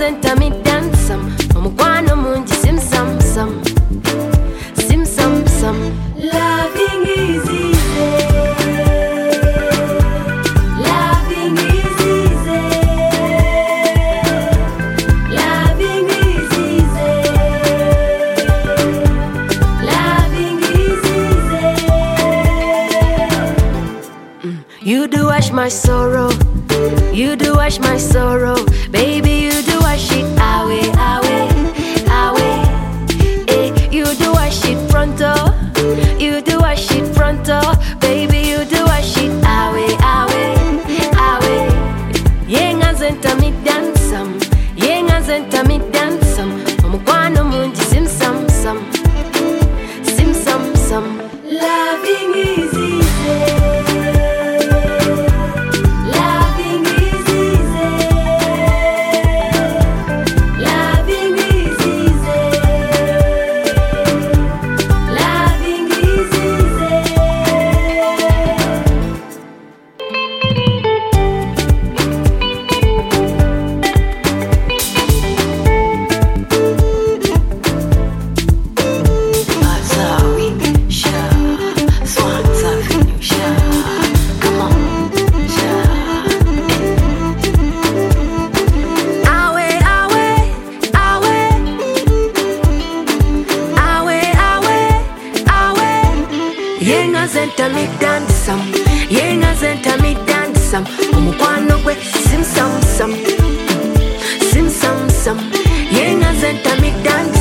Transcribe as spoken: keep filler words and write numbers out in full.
zenta mi dansam omukwano mungi sim sam sam sim sam sam. Loving is easy, loving is easy, loving is easy, loving is easy. Mm. You do wash my sorrow, you do wash my sorrow, baby, you do wash it away, away, away. Eh, you do wash it pronto, you do wash it pronto, baby, you do wash it away, away, away. Yenga zenta mi dansam, yenga zenta mi dansam, omukwano mungi sim sam sam, sim sam sam. Loving is easy. Yenga zenta mi dansam, yenga zenta mi dansam, omukwano gwe sim sam sam, sim sam sam. Yenga zenta mi dansam.